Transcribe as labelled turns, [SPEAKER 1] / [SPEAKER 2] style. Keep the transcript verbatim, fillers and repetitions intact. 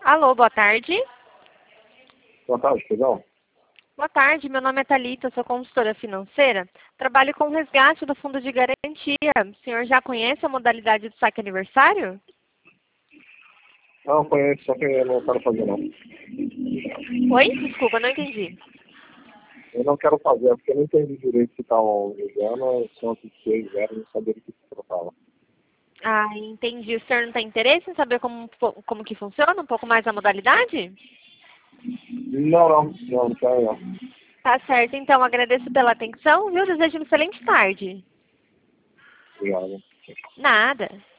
[SPEAKER 1] Alô, boa tarde.
[SPEAKER 2] Boa tarde, Pedrão.
[SPEAKER 1] Boa tarde, meu nome é Thalita, sou consultora financeira. Trabalho com resgate do fundo de garantia. O senhor já conhece a modalidade do saque aniversário?
[SPEAKER 2] Não, conheço, só que eu não quero fazer, não.
[SPEAKER 1] Oi? Desculpa, não entendi.
[SPEAKER 2] Eu não quero fazer, porque eu não entendi direito se estavam usando, só que vocês eram, não sabia do que se tratava.
[SPEAKER 1] Ah, entendi. O senhor não tem interesse em saber como, como que funciona um pouco mais a modalidade?
[SPEAKER 2] Não, não, não, não quero, não.
[SPEAKER 1] Tá certo, então agradeço pela atenção, viu? Desejo uma excelente tarde.
[SPEAKER 2] Obrigado.
[SPEAKER 1] Nada.